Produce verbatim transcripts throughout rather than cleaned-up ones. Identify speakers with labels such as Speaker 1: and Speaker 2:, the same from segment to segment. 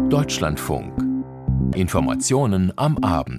Speaker 1: Deutschlandfunk. Informationen am Abend.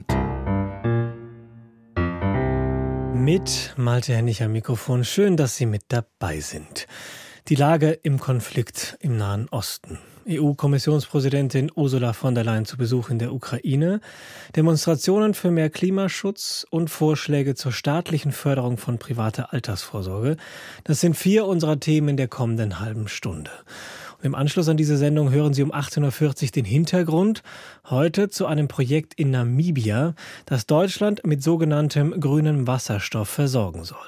Speaker 2: Mit Malte Hennig am Mikrofon. Schön, dass Sie mit dabei sind. Die Lage im Konflikt im Nahen Osten. E U-Kommissionspräsidentin Ursula von der Leyen zu Besuch in der Ukraine. Demonstrationen für mehr Klimaschutz und Vorschläge zur staatlichen Förderung von privater Altersvorsorge. Das sind vier unserer Themen in der kommenden halben Stunde. Und im Anschluss an diese Sendung hören Sie um achtzehn Uhr vierzig den Hintergrund. Heute zu einem Projekt in Namibia, das Deutschland mit sogenanntem grünem Wasserstoff versorgen soll.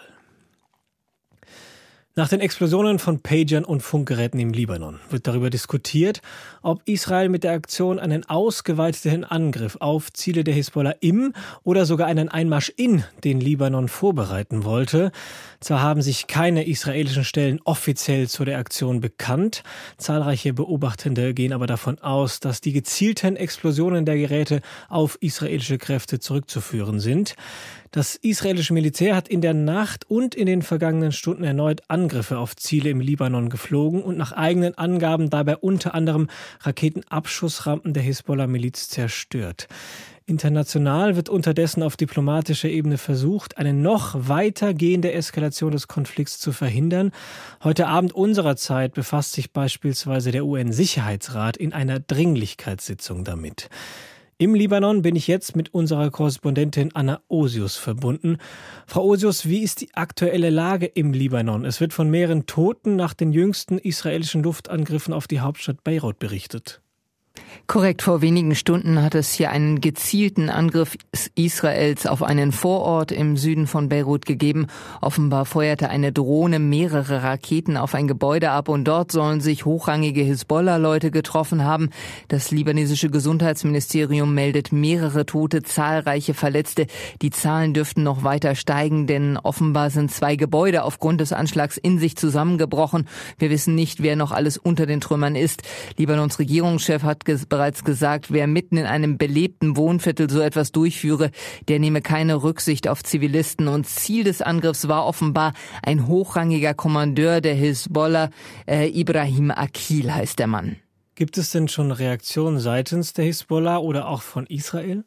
Speaker 2: Nach den Explosionen von Pagern und Funkgeräten im Libanon wird darüber diskutiert, ob Israel mit der Aktion einen ausgeweiteten Angriff auf Ziele der Hisbollah im oder sogar einen Einmarsch in den Libanon vorbereiten wollte. Zwar haben sich keine israelischen Stellen offiziell zu der Aktion bekannt, zahlreiche Beobachtende gehen aber davon aus, dass die gezielten Explosionen der Geräte auf israelische Kräfte zurückzuführen sind. Das israelische Militär hat in der Nacht und in den vergangenen Stunden erneut Angriffe auf Ziele im Libanon geflogen und nach eigenen Angaben dabei unter anderem Raketenabschussrampen der Hisbollah-Miliz zerstört. International wird unterdessen auf diplomatischer Ebene versucht, eine noch weitergehende Eskalation des Konflikts zu verhindern. Heute Abend unserer Zeit befasst sich beispielsweise der U N-Sicherheitsrat in einer Dringlichkeitssitzung damit. Im Libanon bin ich jetzt mit unserer Korrespondentin Anna Osius verbunden. Frau Osius, wie ist die aktuelle Lage im Libanon? Es wird von mehreren Toten nach den jüngsten israelischen Luftangriffen auf die Hauptstadt Beirut berichtet.
Speaker 3: Korrekt, vor wenigen Stunden hat es hier einen gezielten Angriff Israels auf einen Vorort im Süden von Beirut gegeben. Offenbar feuerte eine Drohne mehrere Raketen auf ein Gebäude ab und dort sollen sich hochrangige Hisbollah-Leute getroffen haben. Das libanesische Gesundheitsministerium meldet mehrere Tote, zahlreiche Verletzte. Die Zahlen dürften noch weiter steigen, denn offenbar sind zwei Gebäude aufgrund des Anschlags in sich zusammengebrochen. Wir wissen nicht, wer noch alles unter den Trümmern ist. Libanons Regierungschef hat bereits gesagt, wer mitten in einem belebten Wohnviertel so etwas durchführe, der nehme keine Rücksicht auf Zivilisten. Und Ziel des Angriffs war offenbar ein hochrangiger Kommandeur der Hisbollah, äh, Ibrahim Akil heißt der Mann.
Speaker 2: Gibt es denn schon Reaktionen seitens der Hisbollah oder auch von Israel?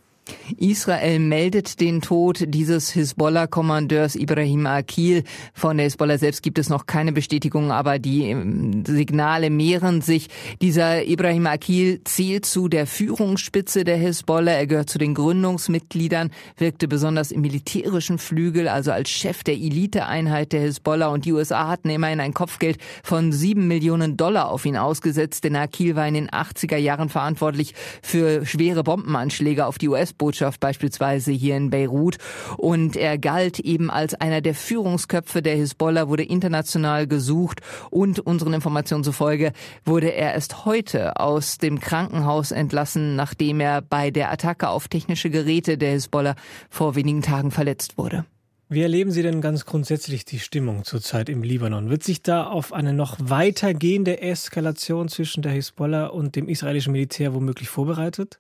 Speaker 3: Israel meldet den Tod dieses Hisbollah-Kommandeurs Ibrahim Akil. Von der Hisbollah selbst gibt es noch keine Bestätigung, aber die Signale mehren sich. Dieser Ibrahim Akil zählt zu der Führungsspitze der Hisbollah. Er gehört zu den Gründungsmitgliedern, wirkte besonders im militärischen Flügel, also als Chef der Eliteeinheit der Hisbollah. Und die U S A hatten immerhin ein Kopfgeld von sieben Millionen Dollar auf ihn ausgesetzt, denn Akil war in den achtziger Jahren verantwortlich für schwere Bombenanschläge auf die U S Botschaft beispielsweise hier in Beirut, und er galt eben als einer der Führungsköpfe der Hisbollah, wurde international gesucht und unseren Informationen zufolge wurde er erst heute aus dem Krankenhaus entlassen, nachdem er bei der Attacke auf technische Geräte der Hisbollah vor wenigen Tagen verletzt wurde.
Speaker 2: Wie erleben Sie denn ganz grundsätzlich die Stimmung zurzeit im Libanon? Wird sich da auf eine noch weitergehende Eskalation zwischen der Hisbollah und dem israelischen Militär womöglich vorbereitet?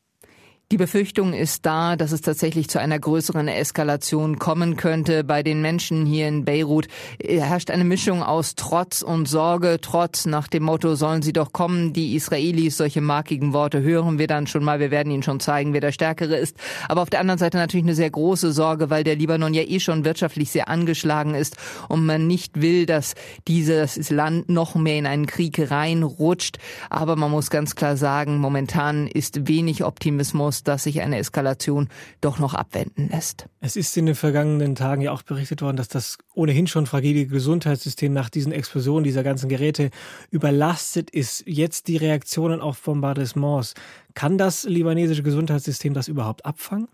Speaker 3: Die Befürchtung ist da, dass es tatsächlich zu einer größeren Eskalation kommen könnte. Bei den Menschen hier in Beirut herrscht eine Mischung aus Trotz und Sorge. Trotz nach dem Motto, sollen sie doch kommen, die Israelis. Solche markigen Worte hören wir dann schon mal. Wir werden ihnen schon zeigen, wer der Stärkere ist. Aber auf der anderen Seite natürlich eine sehr große Sorge, weil der Libanon ja eh schon wirtschaftlich sehr angeschlagen ist und man nicht will, dass dieses Land noch mehr in einen Krieg reinrutscht. Aber man muss ganz klar sagen, momentan ist wenig Optimismus, dass sich eine Eskalation doch noch abwenden lässt.
Speaker 2: Es ist in den vergangenen Tagen ja auch berichtet worden, dass das ohnehin schon fragile Gesundheitssystem nach diesen Explosionen dieser ganzen Geräte überlastet ist. Jetzt die Reaktionen auf Bombardements. Kann das libanesische Gesundheitssystem das überhaupt abfangen?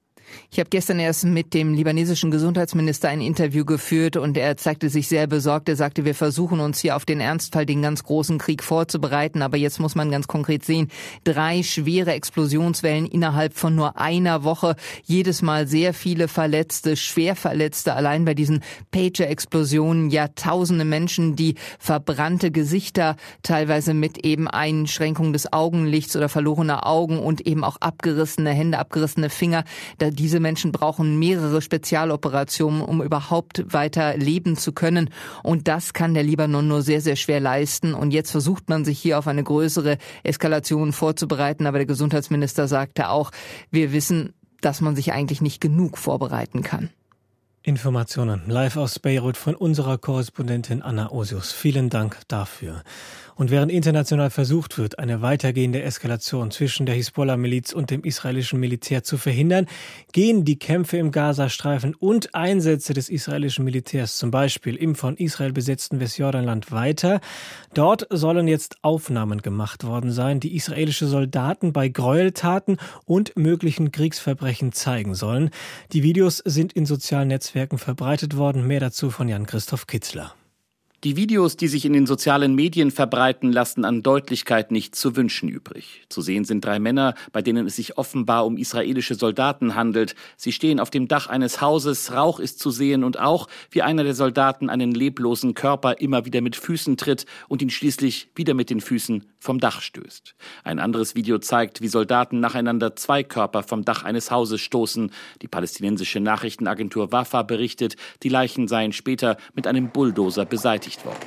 Speaker 3: Ich habe gestern erst mit dem libanesischen Gesundheitsminister ein Interview geführt und er zeigte sich sehr besorgt. Er sagte, wir versuchen uns hier auf den Ernstfall, den ganz großen Krieg vorzubereiten. Aber jetzt muss man ganz konkret sehen, drei schwere Explosionswellen innerhalb von nur einer Woche. Jedes Mal sehr viele Verletzte, Schwerverletzte. Allein bei diesen Pager-Explosionen ja tausende Menschen, die verbrannte Gesichter, teilweise mit eben Einschränkung des Augenlichts oder verlorener Augen und eben auch abgerissene Hände, abgerissene Finger. diese Menschen brauchen mehrere Spezialoperationen, um überhaupt weiter leben zu können. Und das kann der Libanon nur sehr, sehr schwer leisten. Und jetzt versucht man sich hier auf eine größere Eskalation vorzubereiten. Aber der Gesundheitsminister sagte auch, wir wissen, dass man sich eigentlich nicht genug vorbereiten kann.
Speaker 2: Informationen live aus Beirut von unserer Korrespondentin Anna Osius. Vielen Dank dafür. Und während international versucht wird, eine weitergehende Eskalation zwischen der Hisbollah-Miliz und dem israelischen Militär zu verhindern, gehen die Kämpfe im Gazastreifen und Einsätze des israelischen Militärs, zum Beispiel im von Israel besetzten Westjordanland, weiter. Dort sollen jetzt Aufnahmen gemacht worden sein, die israelische Soldaten bei Gräueltaten und möglichen Kriegsverbrechen zeigen sollen. Die Videos sind in sozialen Netzwerken verbreitet worden. Mehr dazu von Jan-Christoph Kitzler.
Speaker 4: Die Videos, die sich in den sozialen Medien verbreiten, lassen an Deutlichkeit nichts zu wünschen übrig. Zu sehen sind drei Männer, bei denen es sich offenbar um israelische Soldaten handelt. Sie stehen auf dem Dach eines Hauses, Rauch ist zu sehen und auch, wie einer der Soldaten einen leblosen Körper immer wieder mit Füßen tritt und ihn schließlich wieder mit den Füßen vom Dach stößt. Ein anderes Video zeigt, wie Soldaten nacheinander zwei Körper vom Dach eines Hauses stoßen. Die palästinensische Nachrichtenagentur Wafa berichtet, die Leichen seien später mit einem Bulldozer beseitigt worden.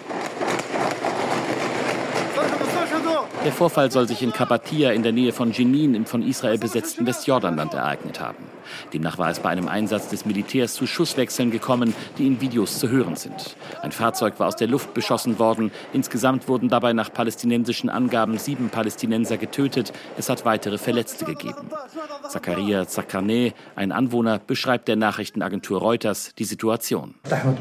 Speaker 4: Der Vorfall soll sich in Kabatia in der Nähe von Jenin im von Israel besetzten Westjordanland ereignet haben. Demnach war es bei einem Einsatz des Militärs zu Schusswechseln gekommen, die in Videos zu hören sind. Ein Fahrzeug war aus der Luft beschossen worden. Insgesamt wurden dabei nach palästinensischen Angaben sieben Palästinenser getötet. Es hat weitere Verletzte gegeben. Zakaria Zakarneh, ein Anwohner, beschreibt der Nachrichtenagentur Reuters die Situation.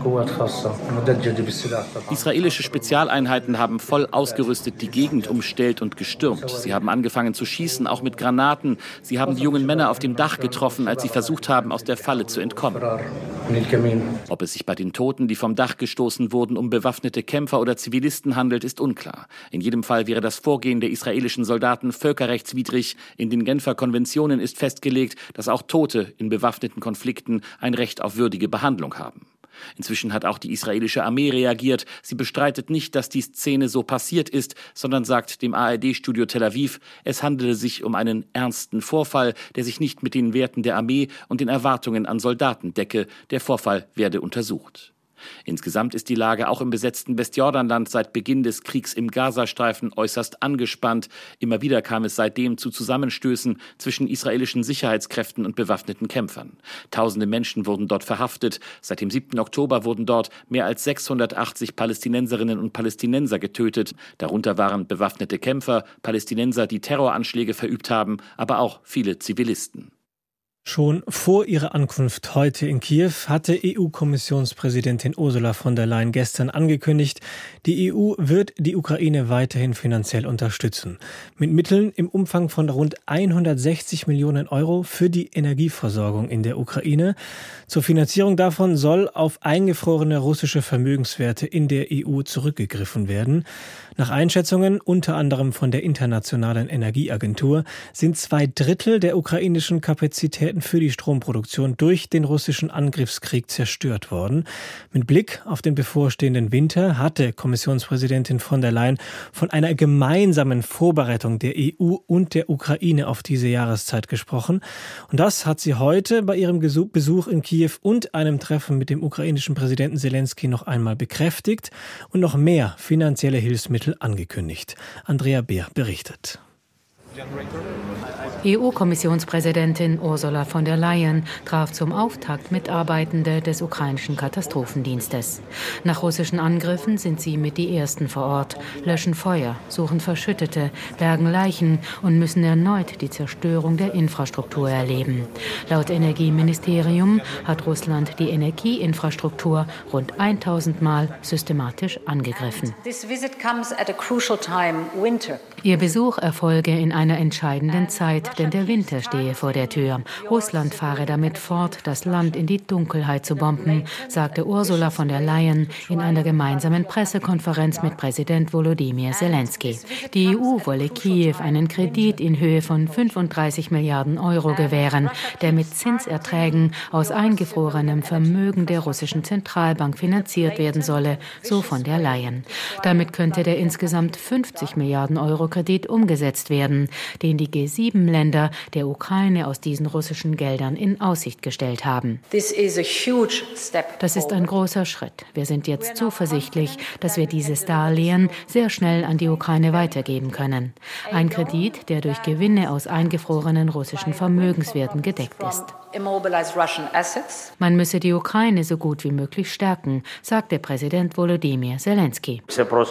Speaker 4: Israelische Spezialeinheiten haben voll ausgerüstet die Gegend umstellt und gestürmt. Sie haben angefangen zu schießen, auch mit Granaten. Sie haben die jungen Männer auf dem Dach getroffen, als sie versucht haben, aus der Falle zu entkommen. Ob es sich bei den Toten, die vom Dach gestoßen wurden, um bewaffnete Kämpfer oder Zivilisten handelt, ist unklar. In jedem Fall wäre das Vorgehen der israelischen Soldaten völkerrechtswidrig. In den Genfer Konventionen ist festgelegt, dass auch Tote in bewaffneten Konflikten ein Recht auf würdige Behandlung haben. Inzwischen hat auch die israelische Armee reagiert. Sie bestreitet nicht, dass die Szene so passiert ist, sondern sagt dem A R D-Studio Tel Aviv, es handele sich um einen ernsten Vorfall, der sich nicht mit den Werten der Armee und den Erwartungen an Soldaten decke. Der Vorfall werde untersucht. Insgesamt ist die Lage auch im besetzten Westjordanland seit Beginn des Kriegs im Gazastreifen äußerst angespannt. Immer wieder kam es seitdem zu Zusammenstößen zwischen israelischen Sicherheitskräften und bewaffneten Kämpfern. Tausende Menschen wurden dort verhaftet. Seit dem siebten Oktober wurden dort mehr als sechshundertachtzig Palästinenserinnen und Palästinenser getötet. Darunter waren bewaffnete Kämpfer, Palästinenser, die Terroranschläge verübt haben, aber auch viele Zivilisten.
Speaker 2: Schon vor ihrer Ankunft heute in Kiew hatte E U-Kommissionspräsidentin Ursula von der Leyen gestern angekündigt, die E U wird die Ukraine weiterhin finanziell unterstützen. Mit Mitteln im Umfang von rund hundertsechzig Millionen Euro für die Energieversorgung in der Ukraine. Zur Finanzierung davon soll auf eingefrorene russische Vermögenswerte in der E U zurückgegriffen werden. Nach Einschätzungen, unter anderem von der Internationalen Energieagentur, sind zwei Drittel der ukrainischen Kapazitäten für die Stromproduktion durch den russischen Angriffskrieg zerstört worden. Mit Blick auf den bevorstehenden Winter hatte Kommissionspräsidentin von der Leyen von einer gemeinsamen Vorbereitung der E U und der Ukraine auf diese Jahreszeit gesprochen. Und das hat sie heute bei ihrem Besuch in Kiew und einem Treffen mit dem ukrainischen Präsidenten Selenskyj noch einmal bekräftigt und noch mehr finanzielle Hilfsmittel angekündigt. Andrea Beer berichtet.
Speaker 5: E U-Kommissionspräsidentin Ursula von der Leyen traf zum Auftakt Mitarbeitende des ukrainischen Katastrophendienstes. Nach russischen Angriffen sind sie mit die Ersten vor Ort, löschen Feuer, suchen Verschüttete, bergen Leichen und müssen erneut die Zerstörung der Infrastruktur erleben. Laut Energieministerium hat Russland die Energieinfrastruktur rund tausend Mal systematisch angegriffen. Ihr Besuch erfolge in einer entscheidenden Zeit, denn der Winter stehe vor der Tür. Russland fahre damit fort, das Land in die Dunkelheit zu bomben, sagte Ursula von der Leyen in einer gemeinsamen Pressekonferenz mit Präsident Volodymyr Selenskyj. Die E U wolle Kiew einen Kredit in Höhe von fünfunddreißig Milliarden Euro gewähren, der mit Zinserträgen aus eingefrorenem Vermögen der russischen Zentralbank finanziert werden solle, so von der Leyen. Damit könnte der insgesamt fünfzig Milliarden Euro Eurokredit umgesetzt werden, den die G sieben Länder der Ukraine aus diesen russischen Geldern in Aussicht gestellt haben. Das ist ein großer Schritt. Wir sind jetzt zuversichtlich, dass wir dieses Darlehen sehr schnell an die Ukraine weitergeben können. Ein Kredit, der durch Gewinne aus eingefrorenen russischen Vermögenswerten gedeckt ist. Man müsse die Ukraine so gut wie möglich stärken, sagte Präsident Volodymyr Zelensky.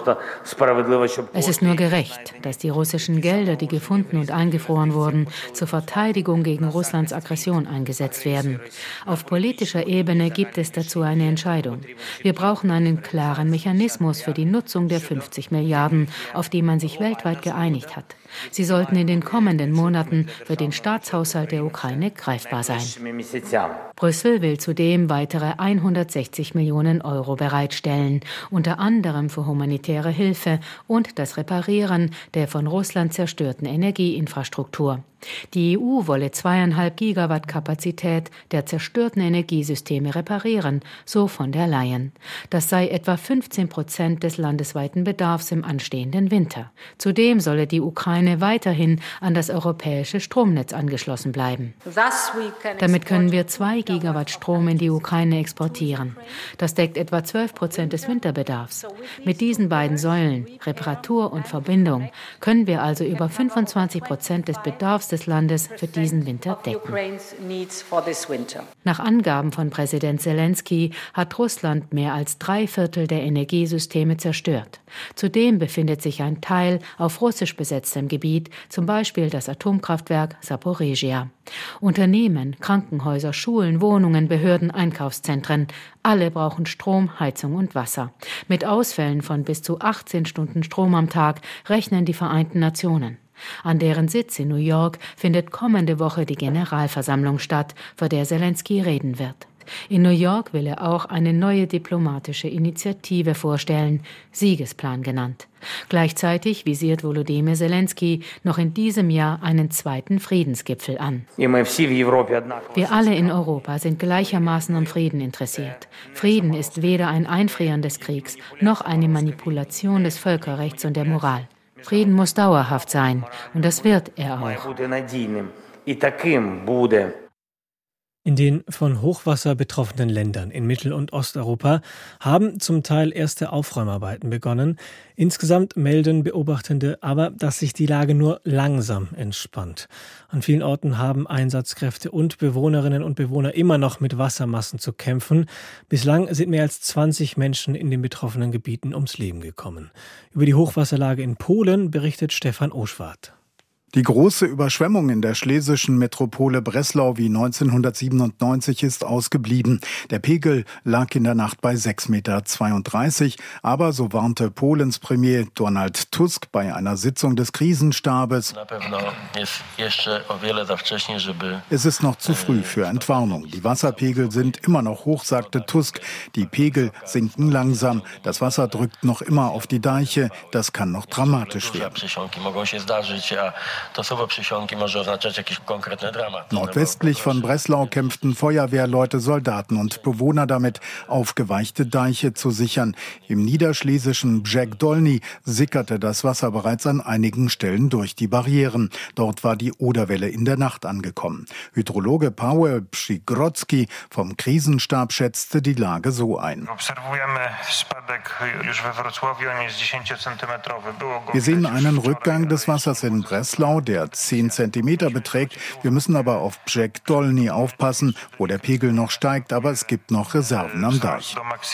Speaker 5: Es ist nur gerecht, dass die russischen Gelder, die gefunden und eingefroren wurden, zur Verteidigung gegen Russlands Aggression eingesetzt werden. Auf politischer Ebene gibt es dazu eine Entscheidung. Wir brauchen einen klaren Mechanismus für die Nutzung der fünfzig Milliarden, auf die man sich weltweit geeinigt hat. Sie sollten in den kommenden Monaten für den Staatshaushalt der Ukraine greifbar sein. Brüssel will zudem weitere hundertsechzig Millionen Euro bereitstellen, unter anderem für humanitäre Hilfe und das Reparieren der von Russland zerstörten Energieinfrastruktur. Die E U wolle zweieinhalb Gigawatt Kapazität der zerstörten Energiesysteme reparieren, so von der Leyen. Das sei etwa fünfzehn Prozent des landesweiten Bedarfs im anstehenden Winter. Zudem solle die Ukraine weiterhin an das europäische Stromnetz angeschlossen bleiben. Damit können wir zwei Gigawatt Strom in die Ukraine exportieren. Das deckt etwa zwölf Prozent des Winterbedarfs. Mit diesen beiden Säulen, Reparatur und Verbindung, können wir also über fünfundzwanzig Prozent des Bedarfs des Landes für diesen Winter decken. Nach Angaben von Präsident Zelensky hat Russland mehr als drei Viertel der Energiesysteme zerstört. Zudem befindet sich ein Teil auf russisch besetztem Gebiet, zum Beispiel das Atomkraftwerk Saporizhia. Unternehmen, Krankenhäuser, Schulen, Wohnungen, Behörden, Einkaufszentren, alle brauchen Strom, Heizung und Wasser. Mit Ausfällen von bis zu achtzehn Stunden Strom am Tag rechnen die Vereinten Nationen. An deren Sitz in New York findet kommende Woche die Generalversammlung statt, vor der Zelensky reden wird. In New York will er auch eine neue diplomatische Initiative vorstellen, Siegesplan genannt. Gleichzeitig visiert Volodymyr Zelensky noch in diesem Jahr einen zweiten Friedensgipfel an. Wir alle in Europa sind gleichermaßen am Frieden interessiert. Frieden ist weder ein Einfrieren des Kriegs noch eine Manipulation des Völkerrechts und der Moral. Frieden muss dauerhaft sein, und das wird er auch.
Speaker 2: In den von Hochwasser betroffenen Ländern in Mittel- und Osteuropa haben zum Teil erste Aufräumarbeiten begonnen. Insgesamt melden Beobachtende aber, dass sich die Lage nur langsam entspannt. An vielen Orten haben Einsatzkräfte und Bewohnerinnen und Bewohner immer noch mit Wassermassen zu kämpfen. Bislang sind mehr als zwanzig Menschen in den betroffenen Gebieten ums Leben gekommen. Über die Hochwasserlage in Polen berichtet Stefan Oschwart.
Speaker 6: Die große Überschwemmung in der schlesischen Metropole Breslau wie neunzehnhundertsiebenundneunzig ist ausgeblieben. Der Pegel lag in der Nacht bei sechs Komma zweiunddreißig Meter. Aber, so warnte Polens Premier Donald Tusk bei einer Sitzung des Krisenstabes, es ist noch zu früh für Entwarnung. Die Wasserpegel sind immer noch hoch, sagte Tusk. Die Pegel sinken langsam. Das Wasser drückt noch immer auf die Deiche. Das kann noch dramatisch werden. Nordwestlich von Breslau kämpften Feuerwehrleute, Soldaten und Bewohner damit, aufgeweichte Deiche zu sichern. Im niederschlesischen Brzeg Dolny sickerte das Wasser bereits an einigen Stellen durch die Barrieren. Dort war die Oderwelle in der Nacht angekommen. Hydrologe Paweł Przygrodzki vom Krisenstab schätzte die Lage so ein. Wir sehen einen Rückgang des Wassers in Breslau, der zehn Zentimeter beträgt. Wir müssen aber auf Brzeg Dolny aufpassen, wo der Pegel noch steigt, aber es gibt noch Reserven am Deich.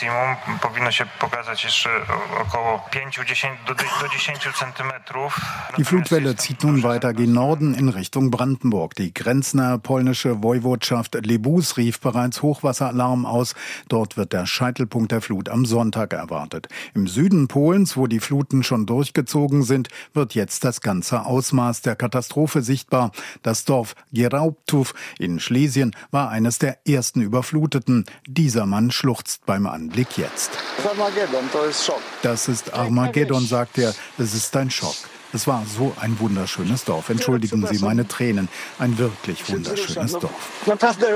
Speaker 6: Die Flutwelle zieht nun weiter gen Norden in Richtung Brandenburg. Die grenznahe polnische Woiwodschaft Lebus rief bereits Hochwasseralarm aus. Dort wird der Scheitelpunkt der Flut am Sonntag erwartet. Im Süden Polens, wo die Fluten schon durchgezogen sind, wird jetzt das ganze Ausmaß der Katastrophe sichtbar. Das Dorf Gierałtów in Schlesien war eines der ersten Überfluteten. Dieser Mann schluchzt beim Anblick jetzt. Das ist Armageddon, sagt er. Es ist ein Schock. Es war so ein wunderschönes Dorf. Entschuldigen Sie meine Tränen. Ein wirklich wunderschönes Dorf.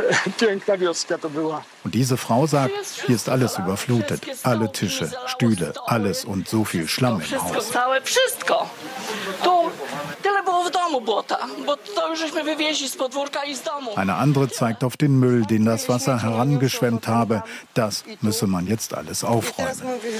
Speaker 6: Und diese Frau sagt, hier ist alles überflutet. Alle Tische, Stühle, alles und so viel Schlamm im Haus. Eine andere zeigt auf den Müll, den das Wasser herangeschwemmt habe. Das müsse man jetzt alles aufräumen.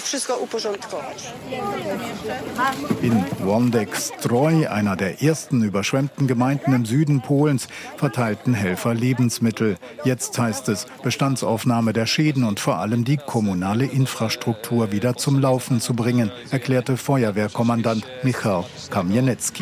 Speaker 6: In Wondek-Zdrój, einer der ersten überschwemmten Gemeinden im Süden Polens, verteilten Helfer Lebensmittel. Jetzt heißt es, Bestandsaufnahme der Schäden und vor allem die kommunale Infrastruktur wieder zum Laufen zu bringen, erklärte Feuerwehrkommandant Michał Kamieniecki.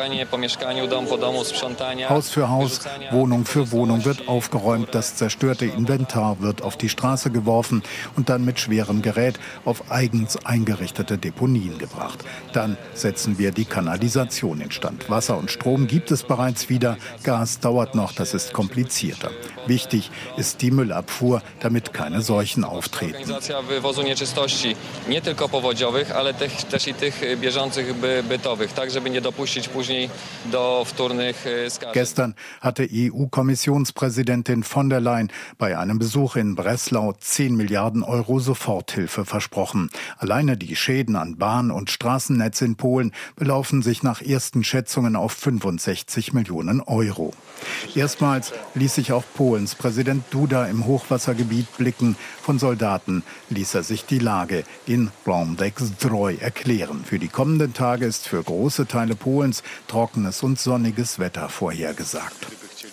Speaker 6: Haus für Haus, Wohnung für Wohnung wird aufgeräumt, das zerstörte Inventar wird auf die Straße geworfen und dann mit schwerem Gerät auf eigens eingerichtete Deponien gebracht. Dann setzen wir die Kanalisation instand. Wasser und Strom gibt es bereits wieder, Gas dauert noch, das ist komplizierter. Wichtig ist die Müllabfuhr, damit keine Seuchen auftreten. Gestern hatte E U-Kommissionspräsidentin von der Leyen bei einem Besuch in Breslau zehn Milliarden Euro Soforthilfe versprochen. Alleine die Schäden an Bahn- und Straßennetz in Polen belaufen sich nach ersten Schätzungen auf fünfundsechzig Millionen Euro. Erstmals ließ sich auch Polens Präsident Duda im Hochwassergebiet blicken. Von Soldaten ließ er sich die Lage in Wondek-Zdrój erklären. Für die kommenden Tage ist für große Teile Polens trockenes und sonniges Wetter vorhergesagt.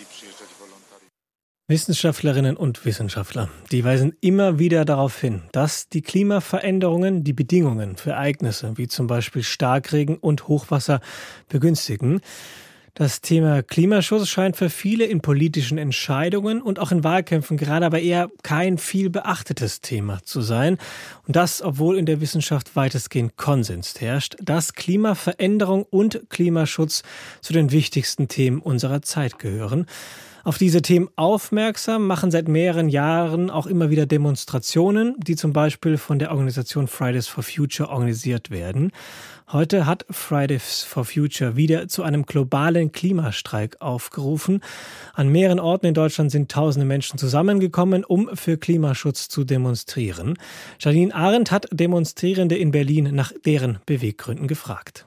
Speaker 2: Wissenschaftlerinnen und Wissenschaftler, die weisen immer wieder darauf hin, dass die Klimaveränderungen die Bedingungen für Ereignisse wie zum Beispiel Starkregen und Hochwasser begünstigen. Das Thema Klimaschutz scheint für viele in politischen Entscheidungen und auch in Wahlkämpfen gerade aber eher kein viel beachtetes Thema zu sein. Und das, obwohl in der Wissenschaft weitestgehend Konsens herrscht, dass Klimaveränderung und Klimaschutz zu den wichtigsten Themen unserer Zeit gehören. Auf diese Themen aufmerksam machen seit mehreren Jahren auch immer wieder Demonstrationen, die zum Beispiel von der Organisation Fridays for Future organisiert werden. Heute hat Fridays for Future wieder zu einem globalen Klimastreik aufgerufen. An mehreren Orten in Deutschland sind tausende Menschen zusammengekommen, um für Klimaschutz zu demonstrieren. Janine Arendt hat Demonstrierende in Berlin nach deren Beweggründen gefragt.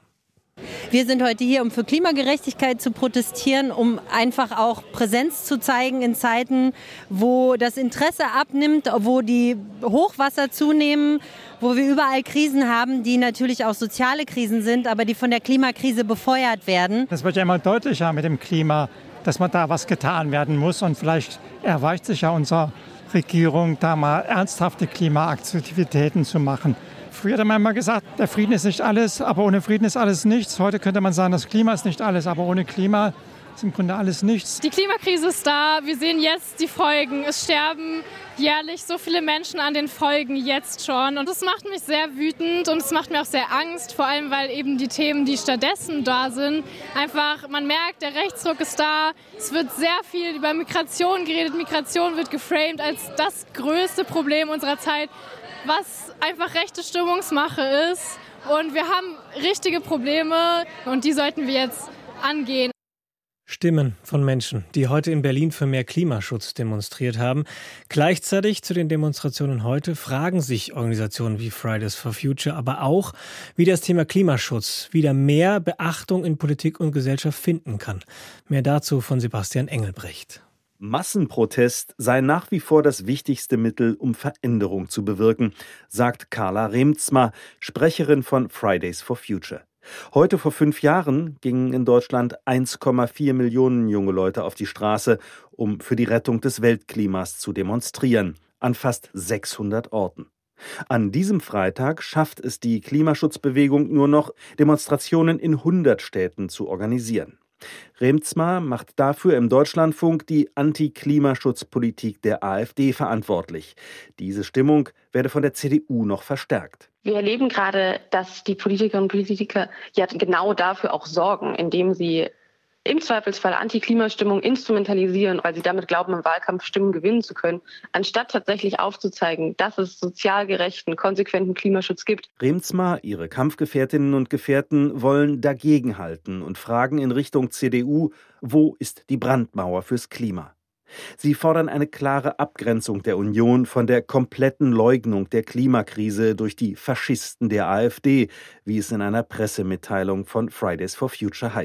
Speaker 7: Wir sind heute hier, um für Klimagerechtigkeit zu protestieren, um einfach auch Präsenz zu zeigen in Zeiten, wo das Interesse abnimmt, wo die Hochwasser zunehmen, wo wir überall Krisen haben, die natürlich auch soziale Krisen sind, aber die von der Klimakrise befeuert werden.
Speaker 8: Das wird ja immer deutlicher mit dem Klima, dass man da was getan werden muss. Und vielleicht erweicht sich ja unsere Regierung, da mal ernsthafte Klimaaktivitäten zu machen. Früher hat man immer gesagt, der Frieden ist nicht alles, aber ohne Frieden ist alles nichts. Heute könnte man sagen, das Klima ist nicht alles, aber ohne Klima ist im Grunde alles nichts.
Speaker 9: Die Klimakrise ist da, wir sehen jetzt die Folgen. Es sterben jährlich so viele Menschen an den Folgen jetzt schon. Und das macht mich sehr wütend und es macht mir auch sehr Angst, vor allem weil eben die Themen, die stattdessen da sind, einfach, man merkt, der Rechtsruck ist da. Es wird sehr viel über Migration geredet. Migration wird geframed als das größte Problem unserer Zeit, was einfach rechte Stimmungsmache ist. Und wir haben richtige Probleme und die sollten wir jetzt angehen.
Speaker 2: Stimmen von Menschen, die heute in Berlin für mehr Klimaschutz demonstriert haben. Gleichzeitig zu den Demonstrationen heute fragen sich Organisationen wie Fridays for Future aber auch, wie das Thema Klimaschutz wieder mehr Beachtung in Politik und Gesellschaft finden kann. Mehr dazu von Sebastian Engelbrecht.
Speaker 10: Massenprotest sei nach wie vor das wichtigste Mittel, um Veränderung zu bewirken, sagt Carla Reemtsma, Sprecherin von Fridays for Future. Heute vor fünf Jahren gingen in Deutschland eins Komma vier Millionen junge Leute auf die Straße, um für die Rettung des Weltklimas zu demonstrieren, an fast sechshundert Orten. An diesem Freitag schafft es die Klimaschutzbewegung nur noch, Demonstrationen in hundert Städten zu organisieren. Reemtsma macht dafür im Deutschlandfunk die Anti-Klimaschutzpolitik der AfD verantwortlich. Diese Stimmung werde von der C D U noch verstärkt.
Speaker 11: Wir erleben gerade, dass die Politikerinnen und Politiker ja genau dafür auch sorgen, indem sie im Zweifelsfall Anti-Klimastimmung instrumentalisieren, weil sie damit glauben, im Wahlkampf Stimmen gewinnen zu können, anstatt tatsächlich aufzuzeigen, dass es sozial gerechten, konsequenten Klimaschutz gibt.
Speaker 10: Reemtsma, ihre Kampfgefährtinnen und Gefährten wollen dagegenhalten und fragen in Richtung C D U, wo ist die Brandmauer fürs Klima? Sie fordern eine klare Abgrenzung der Union von der kompletten Leugnung der Klimakrise durch die Faschisten der AfD, wie es in einer Pressemitteilung von Fridays for Future heißt.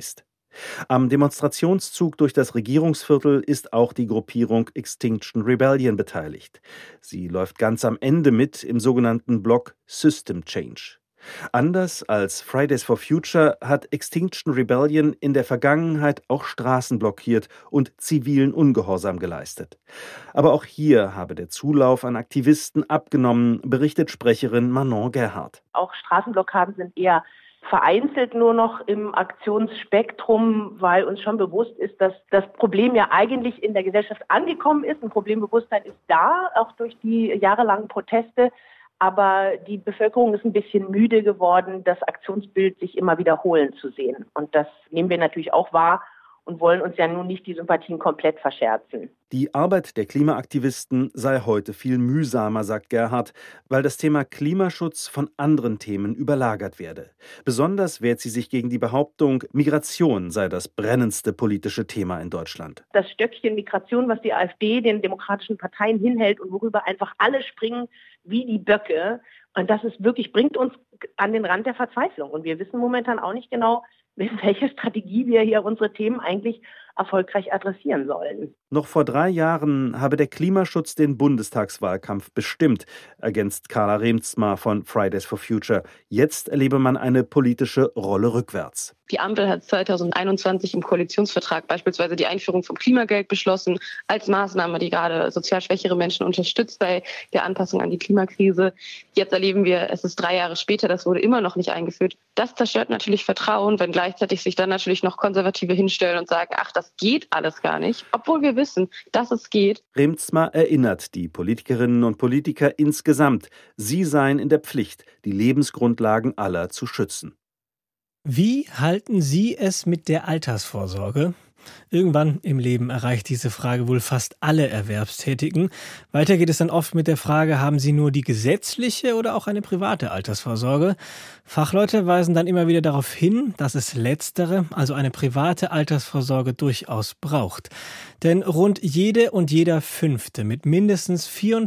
Speaker 10: Am Demonstrationszug durch das Regierungsviertel ist auch die Gruppierung Extinction Rebellion beteiligt. Sie läuft ganz am Ende mit im sogenannten Block System Change. Anders als Fridays for Future hat Extinction Rebellion in der Vergangenheit auch Straßen blockiert und zivilen Ungehorsam geleistet. Aber auch hier habe der Zulauf an Aktivisten abgenommen, berichtet Sprecherin Manon Gerhardt.
Speaker 12: Auch Straßenblockaden sind eher vereinzelt nur noch im Aktionsspektrum, weil uns schon bewusst ist, dass das Problem ja eigentlich in der Gesellschaft angekommen ist. Ein Problembewusstsein ist da, auch durch die jahrelangen Proteste. Aber die Bevölkerung ist ein bisschen müde geworden, das Aktionsbild sich immer wiederholen zu sehen. Und das nehmen wir natürlich auch wahr und wollen uns ja nun nicht die Sympathien komplett verscherzen.
Speaker 10: Die Arbeit der Klimaaktivisten sei heute viel mühsamer, sagt Gerhardt, weil das Thema Klimaschutz von anderen Themen überlagert werde. Besonders wehrt sie sich gegen die Behauptung, Migration sei das brennendste politische Thema in Deutschland.
Speaker 12: Das Stöckchen Migration, was die AfD den demokratischen Parteien hinhält und worüber einfach alle springen wie die Böcke. Und das ist wirklich, bringt uns an den Rand der Verzweiflung. Und wir wissen momentan auch nicht genau, mit welcher Strategie wir hier unsere Themen eigentlich erfolgreich adressieren sollen.
Speaker 10: Noch vor drei Jahren habe der Klimaschutz den Bundestagswahlkampf bestimmt, ergänzt Carla Reemtsma von Fridays for Future. Jetzt erlebe man eine politische Rolle rückwärts.
Speaker 11: Die Ampel hat zweitausendeinundzwanzig im Koalitionsvertrag beispielsweise die Einführung vom Klimageld beschlossen, als Maßnahme, die gerade sozial schwächere Menschen unterstützt bei der Anpassung an die Klimakrise. Jetzt erleben wir, es ist drei Jahre später, das wurde immer noch nicht eingeführt. Das zerstört natürlich Vertrauen, wenn gleichzeitig sich dann natürlich noch Konservative hinstellen und sagen, ach, das geht alles gar nicht, obwohl wir wissen, dass es geht.
Speaker 10: Reemtsma erinnert die Politikerinnen und Politiker insgesamt, sie seien in der Pflicht, die Lebensgrundlagen aller zu schützen.
Speaker 2: Wie halten Sie es mit der Altersvorsorge? Irgendwann im Leben erreicht diese Frage wohl fast alle Erwerbstätigen. Weiter geht es dann oft mit der Frage, haben Sie nur die gesetzliche oder auch eine private Altersvorsorge? Fachleute weisen dann immer wieder darauf hin, dass es letztere, also eine private Altersvorsorge, durchaus braucht. Denn rund jede und jeder Fünfte mit mindestens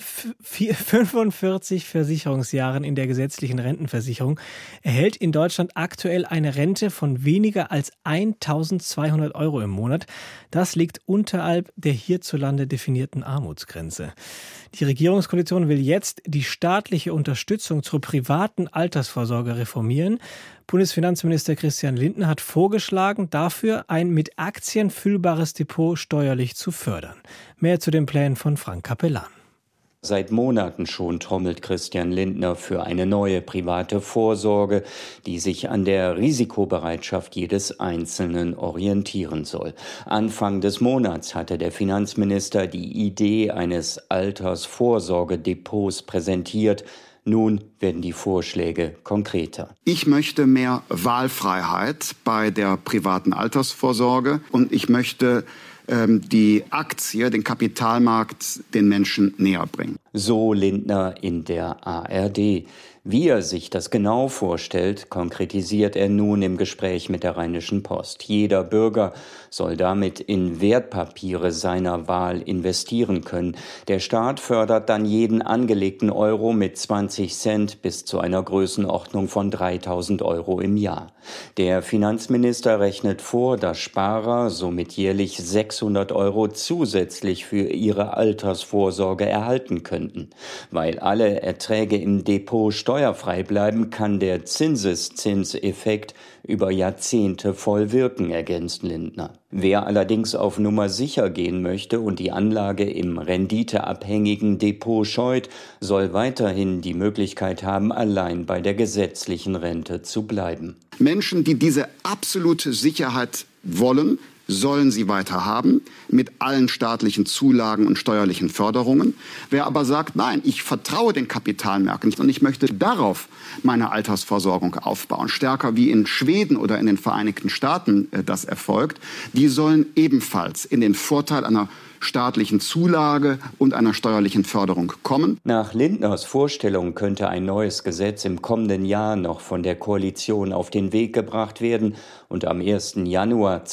Speaker 2: fünfundvierzig Versicherungsjahren in der gesetzlichen Rentenversicherung erhält in Deutschland aktuell eine Rente von weniger als eintausendzweihundert Euro im Monat. Das liegt unterhalb der hierzulande definierten Armutsgrenze. Die Regierungskoalition will jetzt die staatliche Unterstützung zur privaten Altersvorsorge reformieren. Bundesfinanzminister Christian Lindner hat vorgeschlagen, dafür ein mit Aktien füllbares Depot steuerlich zu fördern. Mehr zu den Plänen von Frank Capellan.
Speaker 13: Seit Monaten schon trommelt Christian Lindner für eine neue private Vorsorge, die sich an der Risikobereitschaft jedes Einzelnen orientieren soll. Anfang des Monats hatte der Finanzminister die Idee eines Altersvorsorgedepots präsentiert. Nun werden die Vorschläge konkreter.
Speaker 14: Ich möchte mehr Wahlfreiheit bei der privaten Altersvorsorge und ich möchte ähm, die Aktie, den Kapitalmarkt den Menschen näher bringen.
Speaker 13: So Lindner in der A R D. Wie er sich das genau vorstellt, konkretisiert er nun im Gespräch mit der Rheinischen Post. Jeder Bürger soll damit in Wertpapiere seiner Wahl investieren können. Der Staat fördert dann jeden angelegten Euro mit zwanzig Cent bis zu einer Größenordnung von dreitausend Euro im Jahr. Der Finanzminister rechnet vor, dass Sparer somit jährlich sechshundert Euro zusätzlich für ihre Altersvorsorge erhalten könnten. Weil alle Erträge im Depot steuerfrei bleiben, kann der Zinseszinseffekt über Jahrzehnte voll wirken, ergänzt Lindner. Wer allerdings auf Nummer sicher gehen möchte und die Anlage im renditeabhängigen Depot scheut, soll weiterhin die Möglichkeit haben, allein bei der gesetzlichen Rente zu bleiben.
Speaker 14: Menschen, die diese absolute Sicherheit wollen, sollen sie weiter haben, mit allen staatlichen Zulagen und steuerlichen Förderungen. Wer aber sagt, nein, ich vertraue den Kapitalmärkten nicht und ich möchte darauf meine Altersversorgung aufbauen, stärker wie in Schweden oder in den Vereinigten Staaten äh, das erfolgt, die sollen ebenfalls in den Vorteil einer staatlichen Zulage und einer steuerlichen Förderung kommen.
Speaker 13: Nach Lindners Vorstellung könnte ein neues Gesetz im kommenden Jahr noch von der Koalition auf den Weg gebracht werden und am ersten Januar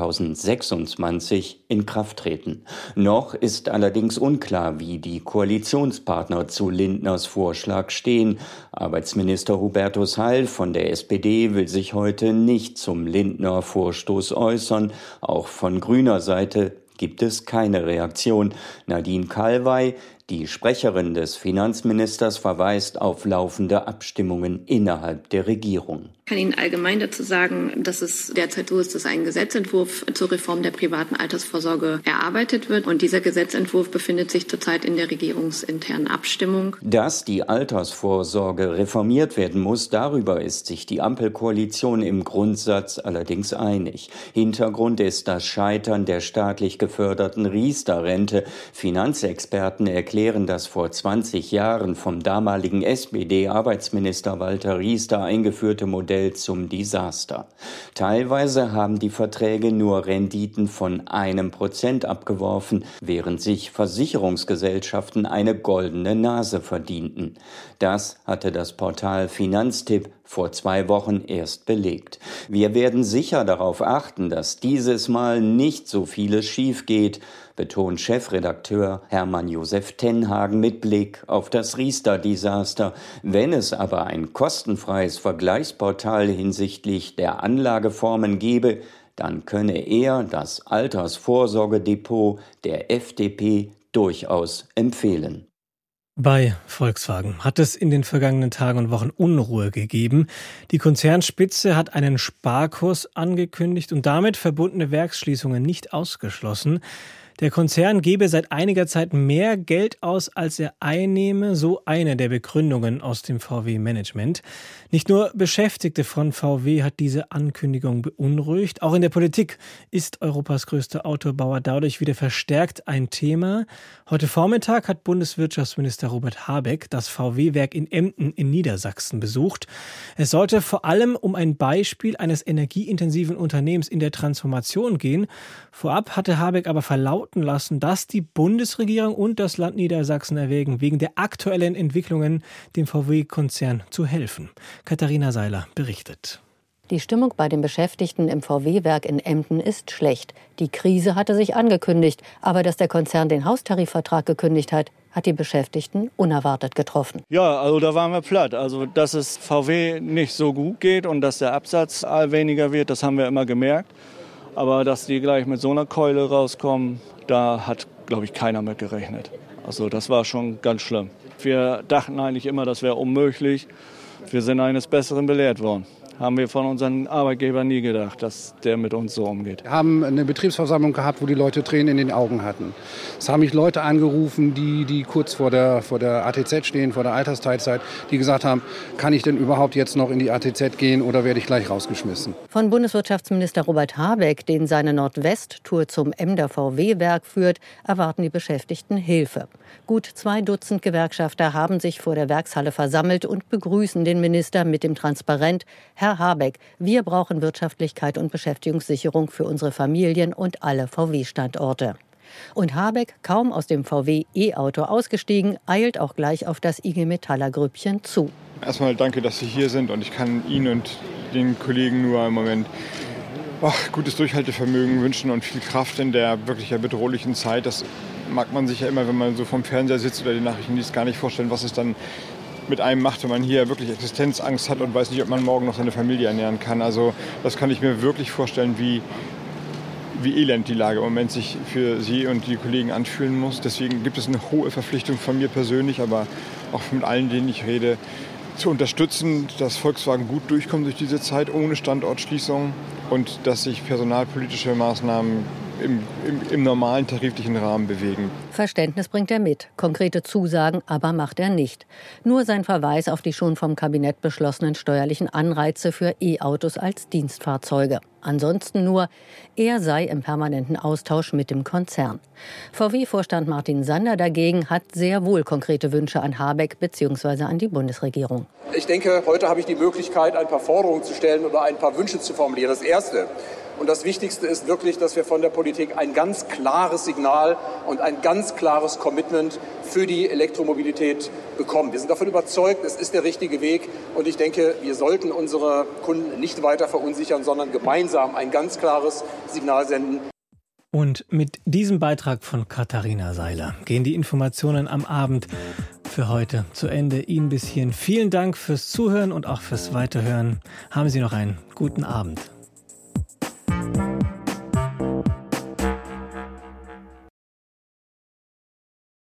Speaker 13: zweitausendsechsundzwanzig in Kraft treten. Noch ist allerdings unklar, wie die Koalitionspartner zu Lindners Vorschlag stehen. Arbeitsminister Hubertus Heil von der S P D will sich heute nicht zum Lindner Vorstoß äußern. Auch von grüner Seite gibt es keine Reaktion. Nadine Kalwey, die Sprecherin des Finanzministers, verweist auf laufende Abstimmungen innerhalb der Regierung.
Speaker 15: Ich kann Ihnen allgemein dazu sagen, dass es derzeit so ist, dass ein Gesetzentwurf zur Reform der privaten Altersvorsorge erarbeitet wird. Und dieser Gesetzentwurf befindet sich zurzeit in der regierungsinternen Abstimmung.
Speaker 13: Dass die Altersvorsorge reformiert werden muss, darüber ist sich die Ampelkoalition im Grundsatz allerdings einig. Hintergrund ist das Scheitern der staatlich geförderten Riester-Rente. Finanzexperten erklären das vor zwanzig Jahren vom damaligen S P D-Arbeitsminister Walter Riester eingeführte Modell zum Desaster. Teilweise haben die Verträge nur Renditen von einem Prozent abgeworfen, während sich Versicherungsgesellschaften eine goldene Nase verdienten. Das hatte das Portal Finanztipp vor zwei Wochen erst belegt. Wir werden sicher darauf achten, dass dieses Mal nicht so vieles schief geht, betont Chefredakteur Hermann Josef Tenhagen mit Blick auf das Riester-Desaster. Wenn es aber ein kostenfreies Vergleichsportal hinsichtlich der Anlageformen gäbe, dann könne er das Altersvorsorgedepot der F D P durchaus empfehlen.
Speaker 2: Bei Volkswagen hat es in den vergangenen Tagen und Wochen Unruhe gegeben. Die Konzernspitze hat einen Sparkurs angekündigt und damit verbundene Werksschließungen nicht ausgeschlossen. Der Konzern gebe seit einiger Zeit mehr Geld aus, als er einnehme, so eine der Begründungen aus dem V W-Management. Nicht nur Beschäftigte von V W hat diese Ankündigung beunruhigt. Auch in der Politik ist Europas größter Autobauer dadurch wieder verstärkt ein Thema. Heute Vormittag hat Bundeswirtschaftsminister Robert Habeck das V W-Werk in Emden in Niedersachsen besucht. Es sollte vor allem um ein Beispiel eines energieintensiven Unternehmens in der Transformation gehen. Vorab hatte Habeck aber verlauten lassen, dass die Bundesregierung und das Land Niedersachsen erwägen, wegen der aktuellen Entwicklungen dem V W-Konzern zu helfen. Katharina Seiler berichtet.
Speaker 16: Die Stimmung bei den Beschäftigten im V W-Werk in Emden ist schlecht. Die Krise hatte sich angekündigt, aber dass der Konzern den Haustarifvertrag gekündigt hat, hat die Beschäftigten unerwartet getroffen.
Speaker 17: Ja, also da waren wir platt. Also dass es V W nicht so gut geht und dass der Absatz all weniger wird, das haben wir immer gemerkt. Aber dass die gleich mit so einer Keule rauskommen, da hat, glaube ich, keiner mit gerechnet. Also das war schon ganz schlimm. Wir dachten eigentlich immer, das wäre unmöglich. Wir sind eines Besseren belehrt worden. Haben wir von unseren Arbeitgebern nie gedacht, dass der mit uns so umgeht.
Speaker 18: Wir haben eine Betriebsversammlung gehabt, wo die Leute Tränen in den Augen hatten. Es haben mich Leute angerufen, die, die kurz vor der, vor der A T Z stehen, vor der Altersteilzeit, die gesagt haben, kann ich denn überhaupt jetzt noch in die A T Z gehen oder werde ich gleich rausgeschmissen?
Speaker 16: Von Bundeswirtschaftsminister Robert Habeck, den seine Nordwest-Tour zum Emder V W-Werk führt, erwarten die Beschäftigten Hilfe. Gut zwei Dutzend Gewerkschafter haben sich vor der Werkshalle versammelt und begrüßen den Minister mit dem Transparent: Herr Habeck, wir brauchen Wirtschaftlichkeit und Beschäftigungssicherung für unsere Familien und alle V W-Standorte. Und Habeck, kaum aus dem V W-E-Auto ausgestiegen, eilt auch gleich auf das I G Metaller-Grüppchen zu.
Speaker 19: Erstmal danke, dass Sie hier sind, und ich kann Ihnen und den Kollegen nur im Moment ach, gutes Durchhaltevermögen wünschen und viel Kraft in der wirklich bedrohlichen Zeit. Das mag man sich ja immer, wenn man so vom Fernseher sitzt oder die Nachrichten liest, gar nicht vorstellen, was es dann mit einem macht, wenn man hier wirklich Existenzangst hat und weiß nicht, ob man morgen noch seine Familie ernähren kann. Also das kann ich mir wirklich vorstellen, wie, wie elend die Lage im Moment sich für Sie und die Kollegen anfühlen muss. Deswegen gibt es eine hohe Verpflichtung von mir persönlich, aber auch mit allen, denen ich rede, zu unterstützen, dass Volkswagen gut durchkommt durch diese Zeit ohne Standortschließung und dass sich personalpolitische Maßnahmen Im, im, im normalen tariflichen Rahmen bewegen.
Speaker 16: Verständnis bringt er mit, konkrete Zusagen aber macht er nicht. Nur sein Verweis auf die schon vom Kabinett beschlossenen steuerlichen Anreize für E-Autos als Dienstfahrzeuge. Ansonsten nur, er sei im permanenten Austausch mit dem Konzern. V W-Vorstand Martin Sander dagegen hat sehr wohl konkrete Wünsche an Habeck bzw. an die Bundesregierung.
Speaker 20: Ich denke, heute habe ich die Möglichkeit, ein paar Forderungen zu stellen oder ein paar Wünsche zu formulieren. Das Erste und das Wichtigste ist wirklich, dass wir von der Politik ein ganz klares Signal und ein ganz klares Commitment für die Elektromobilität bekommen. Wir sind davon überzeugt, es ist der richtige Weg. Und ich denke, wir sollten unsere Kunden nicht weiter verunsichern, sondern gemeinsam ein ganz klares Signal senden.
Speaker 2: Und mit diesem Beitrag von Katharina Seiler gehen die Informationen am Abend für heute zu Ende. Ihnen bis hierhin vielen Dank fürs Zuhören und auch fürs Weiterhören. Haben Sie noch einen guten Abend.